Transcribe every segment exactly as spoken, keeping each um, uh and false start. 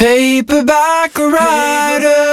Paperback writer.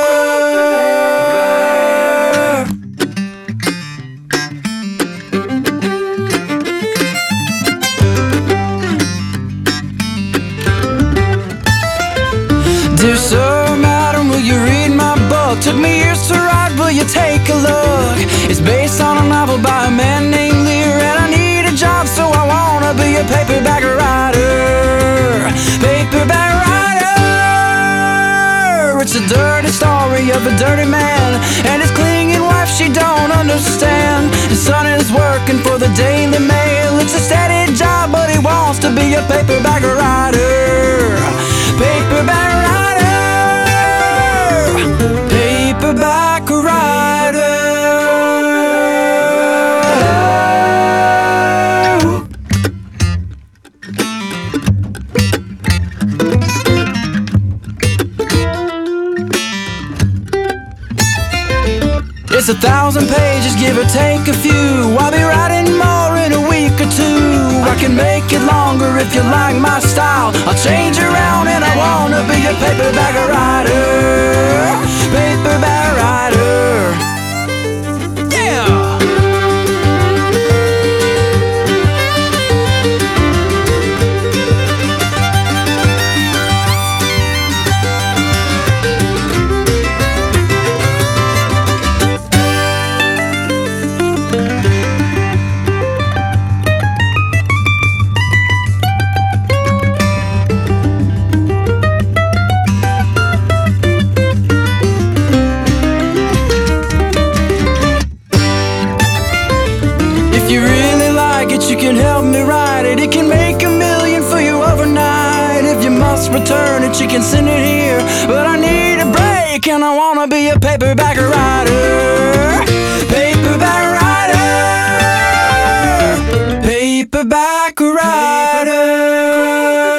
Dear sir, madam, will you read my book? Took me years to write, will you take a look? It's based on a novel by a man named Lear, and I need a job, so I wanna be a paperback writer. Paperback writer. It's a dirty story of a dirty man and his clinging wife she don't understand. His son is working for the Daily Mail. It's a steady job, but he wants to be a paperback writer. Paperback writer. Paperback writer. It's a thousand pages, give or take a few. I'll be writing more in a week or two. I can make it longer if you like my style. I'll change around and I wanna be a paperback writer. Paperback writer. Yeah! You can help me write it. It can make a million for you overnight. If you must return it, you can send it here. But I need a break and I wanna be a paperback writer. Paperback writer. Paperback writer.